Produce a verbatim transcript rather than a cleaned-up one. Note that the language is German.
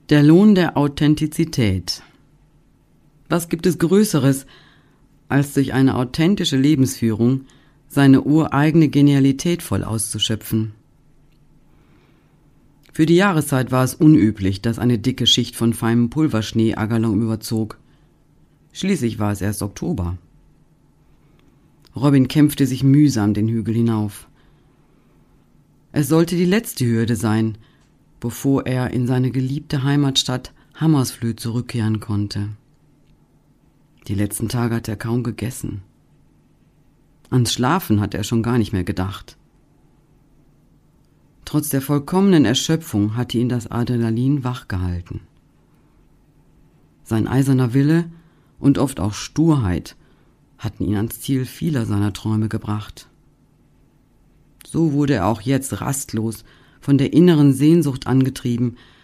Der Lohn der Authentizität. Was gibt es Größeres, als durch eine authentische Lebensführung seine ureigene Genialität voll auszuschöpfen? Für die Jahreszeit war es unüblich, dass eine dicke Schicht von feinem Pulverschnee Agalon überzog. Schließlich war es erst Oktober. Robin kämpfte sich mühsam den Hügel hinauf. Es sollte die letzte Hürde sein, bevor er in seine geliebte Heimatstadt Hammersflöh zurückkehren konnte. Die letzten Tage hatte er kaum gegessen. Ans Schlafen hatte er schon gar nicht mehr gedacht. Trotz der vollkommenen Erschöpfung hatte ihn das Adrenalin wachgehalten. Sein eiserner Wille und oft auch Sturheit hatten ihn ans Ziel vieler seiner Träume gebracht. So wurde er auch jetzt rastlos von der inneren Sehnsucht angetrieben,